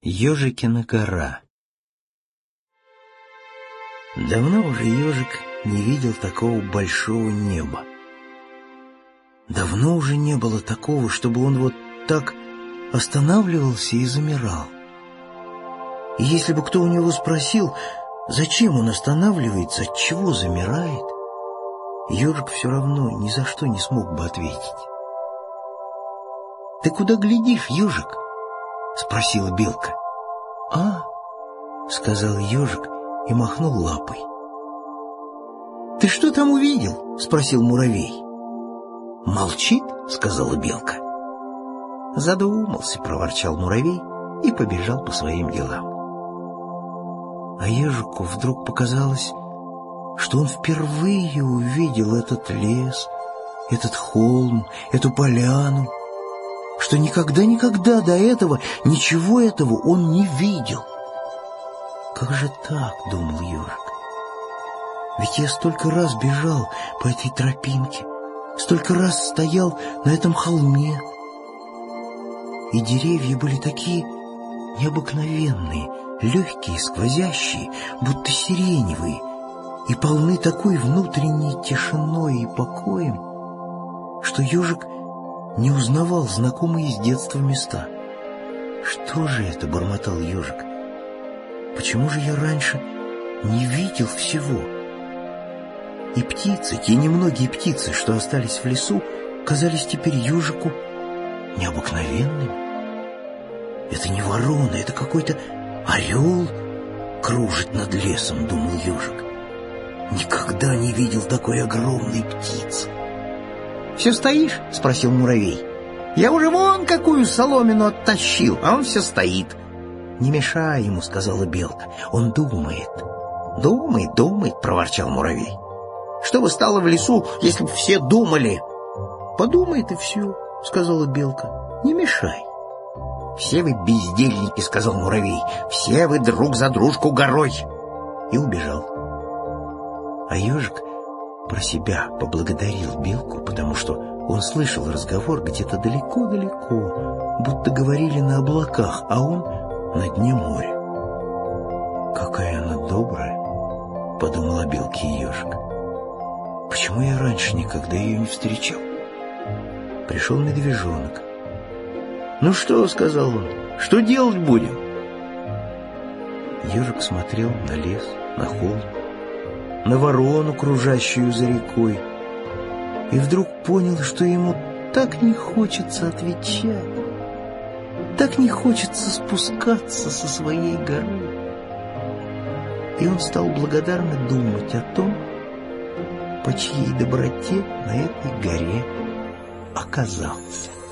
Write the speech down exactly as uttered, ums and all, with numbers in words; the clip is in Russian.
Ёжикина гора. Давно уже ежик не видел такого большого неба. Давно уже не было такого, чтобы он вот так останавливался и замирал. И если бы кто у него спросил, зачем он останавливается, отчего замирает, ежик все равно ни за что не смог бы ответить. «Ты куда глядишь, ежик?» — спросила белка. «А?» — сказал ежик и махнул лапой. «Ты что там увидел?» — спросил муравей. «Молчит?» — сказала белка. «Задумался», — проворчал муравей и побежал по своим делам. А ежику вдруг показалось, что он впервые увидел этот лес, этот холм, эту поляну, что никогда-никогда до этого ничего этого он не видел. «Как же так?» — думал ежик. «Ведь я столько раз бежал по этой тропинке, столько раз стоял на этом холме, и деревья были такие необыкновенные, легкие, сквозящие, будто сиреневые, и полны такой внутренней тишиной и покоем, что ежик не узнавал знакомые с детства места. «Что же это?» — бормотал ежик. «Почему же я раньше не видел всего?» И птицы, те немногие птицы, что остались в лесу, казались теперь ежику необыкновенными. «Это не ворона, это какой-то орел кружит над лесом», — думал ежик. «Никогда не видел такой огромной птицы». «Все стоишь?» — спросил муравей. «Я уже вон какую соломину оттащил, а он все стоит». «Не мешай ему», — сказала белка. «Он думает». «Думает, думает», — проворчал муравей. «Что бы стало в лесу, если бы все думали?» «Подумает и все», — сказала белка. «Не мешай». «Все вы бездельники», — сказал муравей. «Все вы друг за дружку горой». И убежал. А ежик про себя поблагодарил белку, потому что он слышал разговор где-то далеко-далеко, будто говорили на облаках, а он на дне моря. «Какая она добрая», — подумал о белке и ежик. «Почему я раньше никогда ее не встречал?» Пришел медвежонок. «Ну что?» — сказал он. «Что делать будем?» Ежик смотрел на лес, на холм, на ворону, кружащую за рекой, и вдруг понял, что ему так не хочется отвечать, так не хочется спускаться со своей горы. И он стал благодарно думать о том, по чьей доброте на этой горе оказался.